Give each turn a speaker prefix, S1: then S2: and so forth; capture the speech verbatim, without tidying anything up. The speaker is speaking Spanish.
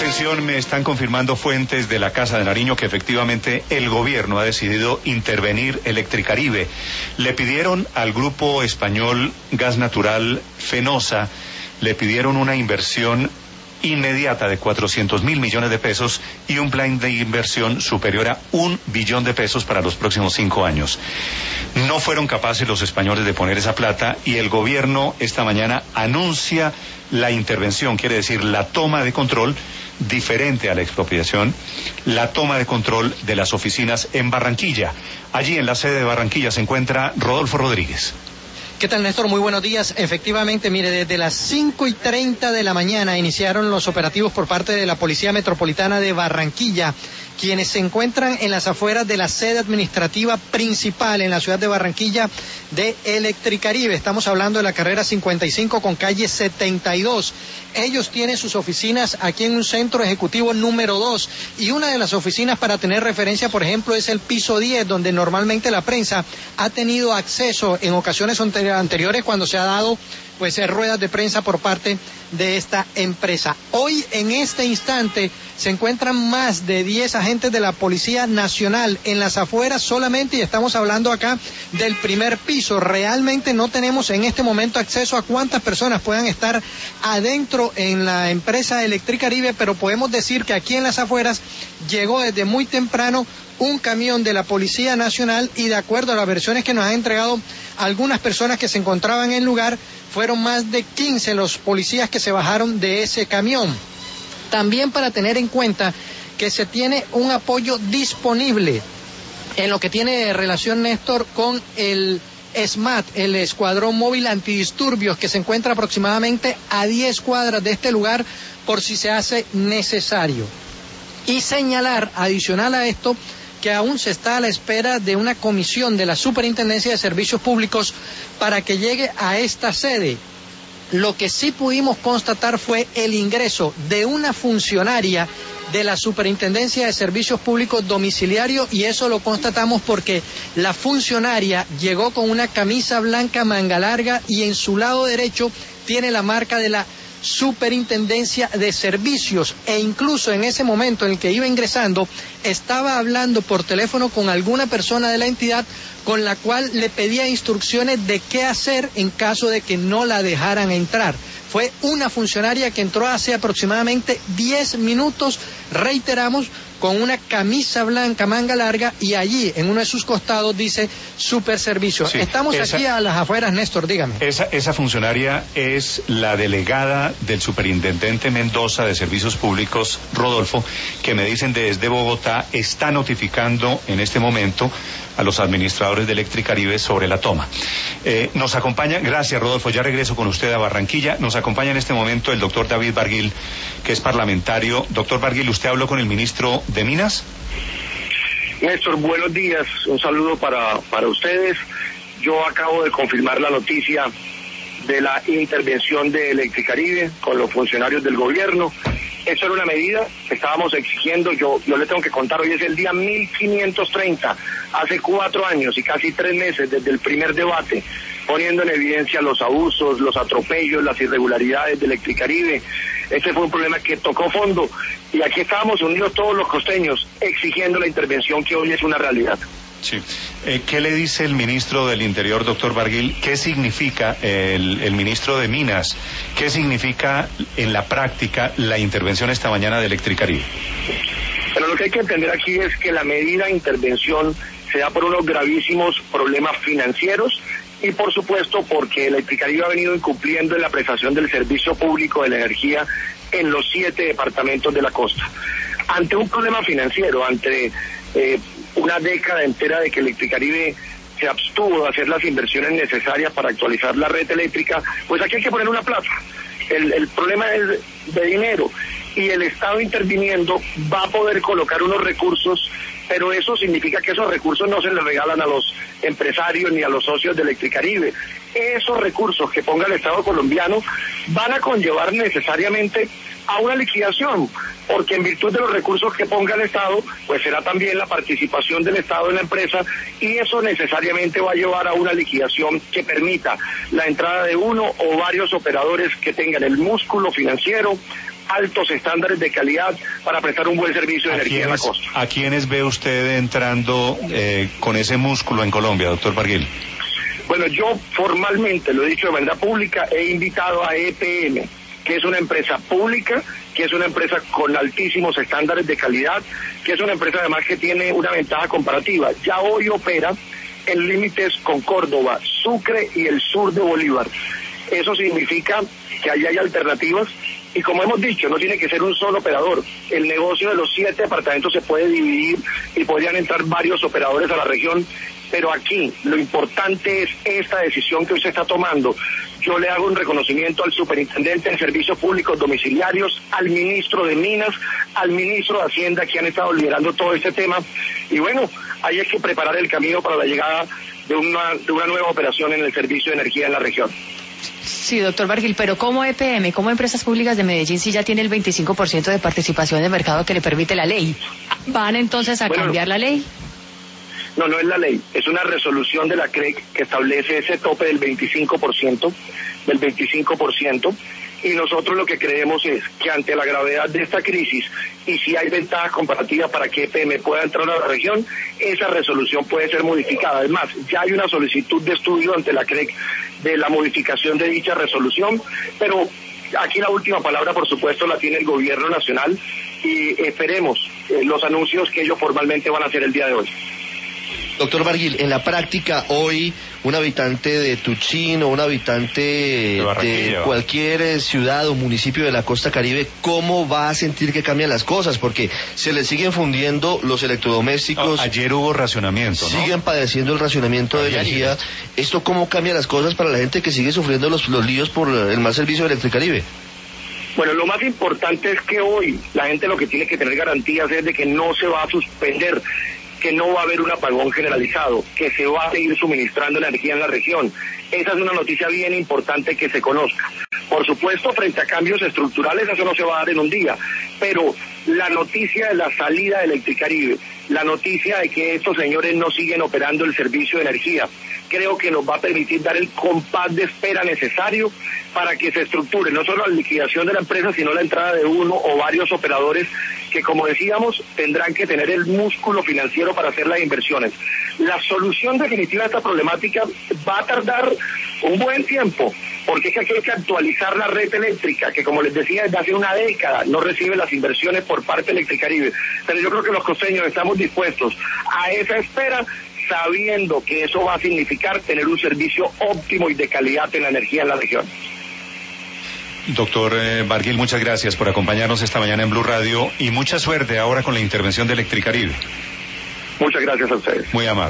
S1: atención, me están confirmando fuentes de la Casa de Nariño que efectivamente el gobierno ha decidido intervenir Electricaribe. Le pidieron al grupo español Gas Natural Fenosa, le pidieron una inversión inmediata de cuatrocientos mil millones de pesos y un plan de inversión superior a un billón de pesos para los próximos cinco años. No fueron capaces los españoles de poner esa plata y el gobierno esta mañana anuncia la intervención, quiere decir la toma de control, diferente a la expropiación, la toma de control de las oficinas en Barranquilla. Allí en la sede de Barranquilla se encuentra Rodolfo Rodríguez.
S2: ¿Qué tal, Néstor? Muy buenos días. Efectivamente, mire, desde las cinco y treinta de la mañana iniciaron los operativos por parte de la Policía Metropolitana de Barranquilla, quienes se encuentran en las afueras de la sede administrativa principal en la ciudad de Barranquilla de Electricaribe. Estamos hablando de la carrera cincuenta y cinco con calle setenta y dos. Ellos tienen sus oficinas aquí en un centro ejecutivo número dos, y una de las oficinas, para tener referencia, por ejemplo, es el piso diez, donde normalmente la prensa ha tenido acceso en ocasiones anteriores cuando se ha dado pues eh, ruedas de prensa por parte de esta empresa. Hoy, en este instante, se encuentran más de diez agentes de la Policía Nacional en las afueras solamente, y estamos hablando acá del primer piso. Realmente no tenemos en este momento acceso a cuántas personas puedan estar adentro en la empresa Electricaribe, pero podemos decir que aquí en las afueras llegó desde muy temprano un camión de la Policía Nacional, y de acuerdo a las versiones que nos han entregado algunas personas que se encontraban en el lugar, fueron más de quince los policías que se bajaron de ese camión. También para tener en cuenta que se tiene un apoyo disponible en lo que tiene relación, Néstor, con el ESMAD, el Escuadrón Móvil Antidisturbios, que se encuentra aproximadamente a diez cuadras de este lugar por si se hace necesario. Y señalar, adicional a esto, que aún se está a la espera de una comisión de la Superintendencia de Servicios Públicos para que llegue a esta sede. Lo que sí pudimos constatar fue el ingreso de una funcionaria de la Superintendencia de Servicios Públicos domiciliario, y eso lo constatamos porque la funcionaria llegó con una camisa blanca manga larga y en su lado derecho tiene la marca de la Superintendencia de Servicios, e incluso en ese momento en el que iba ingresando estaba hablando por teléfono con alguna persona de la entidad, con la cual le pedía instrucciones de qué hacer en caso de que no la dejaran entrar. Fue una funcionaria que entró hace aproximadamente diez minutos, reiteramos, con una camisa blanca manga larga, y allí en uno de sus costados dice Super Servicios. Sí, Estamos esa, aquí a las afueras, Néstor, dígame.
S1: Esa, esa funcionaria es la delegada del superintendente Mendoza de Servicios Públicos, Rodolfo, que me dicen desde Bogotá está notificando en este momento a los administradores de Electricaribe sobre la toma. Eh, nos acompaña, gracias Rodolfo, ya regreso con usted a Barranquilla, nos acompaña en este momento el doctor David Barguil, que es parlamentario. Doctor Barguil, ¿usted habló con el ministro de Minas?
S3: Néstor, buenos días, un saludo para, para ustedes. Yo acabo de confirmar la noticia de la intervención de Electricaribe con los funcionarios del gobierno. Eso era una medida que estábamos exigiendo. Yo, yo le tengo que contar, hoy es el día mil quinientos treinta, hace cuatro años y casi tres meses desde el primer debate, poniendo en evidencia los abusos, los atropellos, las irregularidades de Electricaribe. Este fue un problema que tocó fondo, y aquí estábamos unidos todos los costeños exigiendo la intervención que hoy es una realidad.
S1: Sí. Eh, ¿Qué le dice el ministro del Interior, doctor Barguil? ¿Qué significa el, el ministro de Minas? ¿Qué significa en la práctica la intervención esta mañana de Electricaribe?
S3: Pero lo que hay que entender aquí es que la medida de intervención se da por unos gravísimos problemas financieros, y por supuesto porque Electricaribe ha venido incumpliendo en la prestación del servicio público de la energía en los siete departamentos de la costa. Ante un problema financiero, ante eh, una década entera de que Electricaribe se abstuvo de hacer las inversiones necesarias para actualizar la red eléctrica, pues aquí hay que poner una plata. El, el problema es de dinero, y el Estado interviniendo va a poder colocar unos recursos, pero eso significa que esos recursos no se les regalan a los empresarios ni a los socios de Electricaribe. Esos recursos que ponga el Estado colombiano van a conllevar necesariamente a una liquidación, porque en virtud de los recursos que ponga el Estado, pues será también la participación del Estado en la empresa, y eso necesariamente va a llevar a una liquidación que permita la entrada de uno o varios operadores que tengan el músculo financiero altos estándares de calidad para prestar un buen servicio de energía en la costa.
S1: ¿A quiénes ve usted entrando eh, con ese músculo en Colombia, doctor Barguil?
S3: Bueno, yo formalmente, lo he dicho de manera pública, he invitado a E P M, que es una empresa pública, que es una empresa con altísimos estándares de calidad, que es una empresa además que tiene una ventaja comparativa. Ya hoy opera en límites con Córdoba, Sucre y el sur de Bolívar. Eso significa que allí hay alternativas y, como hemos dicho, no tiene que ser un solo operador. El negocio de los siete departamentos se puede dividir y podrían entrar varios operadores a la región, pero aquí lo importante es esta decisión que usted está tomando. Yo le hago un reconocimiento al superintendente de Servicios Públicos Domiciliarios, al ministro de Minas, al ministro de Hacienda, que han estado liderando todo este tema. Y bueno, ahí hay que preparar el camino para la llegada de una, de una nueva operación en el servicio de energía en la región.
S4: Sí, doctor Barguil, pero ¿cómo E P M, cómo Empresas Públicas de Medellín, si ya tiene el veinticinco por ciento de participación de mercado que le permite la ley? ¿Van entonces a bueno, cambiar la ley?
S3: No, no es la ley, es una resolución de la C R E C que establece ese tope del veinticinco por ciento, del veinticinco por ciento, y nosotros lo que creemos es que ante la gravedad de esta crisis y si hay ventajas comparativas para que E P M pueda entrar a la región, esa resolución puede ser modificada. Además, ya hay una solicitud de estudio ante la C R E C de la modificación de dicha resolución, pero aquí la última palabra, por supuesto, la tiene el gobierno nacional y esperemos eh, los anuncios que ellos formalmente van a hacer el día de hoy.
S5: Doctor Barguil, en la práctica hoy un habitante de Tuchín o un habitante de, de cualquier ciudad o municipio de la costa caribe, ¿cómo va a sentir que cambian las cosas? Porque se le siguen fundiendo los electrodomésticos.
S1: Oh, ayer hubo racionamiento, ¿no?
S5: Siguen padeciendo el racionamiento de ayer, energía. Ayer. ¿Esto cómo cambia las cosas para la gente que sigue sufriendo los, los líos por el mal servicio de Electricaribe?
S3: Bueno, lo más importante es que hoy la gente lo que tiene que tener garantías es de que no se va a suspender, que no va a haber un apagón generalizado, que se va a seguir suministrando energía en la región. Esa es una noticia bien importante que se conozca. Por supuesto, frente a cambios estructurales, eso no se va a dar en un día, pero la noticia de la salida de Electricaribe, la noticia de que estos señores no siguen operando el servicio de energía, creo que nos va a permitir dar el compás de espera necesario para que se estructure no solo la liquidación de la empresa, sino la entrada de uno o varios operadores que, como decíamos, tendrán que tener el músculo financiero para hacer las inversiones. La solución definitiva de esta problemática va a tardar un buen tiempo, porque es que aquí hay que actualizar la red eléctrica, que, como les decía, desde hace una década no recibe las inversiones por parte de Electricaribe. Pero yo creo que los costeños estamos dispuestos a esa espera, sabiendo que eso va a significar tener un servicio óptimo y de calidad en la energía en la región.
S1: Doctor eh, Barguil, muchas gracias por acompañarnos esta mañana en Blue Radio y mucha suerte ahora con la intervención de Electricaribe.
S3: Muchas gracias a ustedes.
S1: Muy amable.